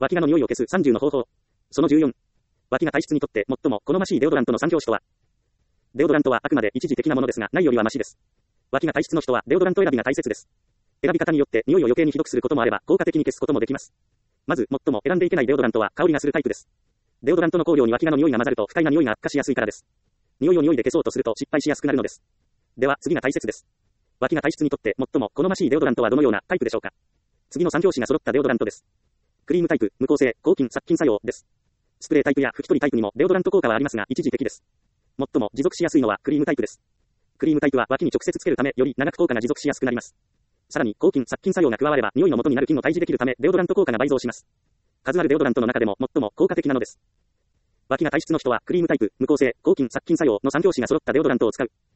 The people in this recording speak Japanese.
脇がの匂いを消す30の方法。その14。脇が体質にとって最も好ましいデオドラントの3拍子とは。デオドラントはあくまで一時的なものですが、ないよりはマシです。脇が体質の人はデオドラント選びが大切です。選び方によって匂いを余計にひどくすることもあれば、効果的に消すこともできます。まず、最も選んでいけないデオドラントは香りがするタイプです。デオドラントの香料に脇がの匂いが混ざると不快な匂いが悪化しやすいからです。匂いを匂いで消そうとすると失敗しやすくなるのです。では、次が大切です。脇が体質にとって最も好ましいデオドラントはどのようなタイプでしょうか。次の3拍子が揃ったデオドラントです。クリームタイプ、無香性、抗菌、殺菌作用です。スプレータイプや拭き取りタイプにもデオドラント効果はありますが、一時的です。最も持続しやすいのはクリームタイプです。クリームタイプは脇に直接つけるため、より長く効果が持続しやすくなります。さらに、抗菌、殺菌作用が加われば、匂いの元になる菌を退治できるため、デオドラント効果が倍増します。数あるデオドラントの中でも最も効果的なのです。脇が体質の人は、クリームタイプ、無香性、抗菌、殺菌作用の3拍子が揃ったデオドラントを使う。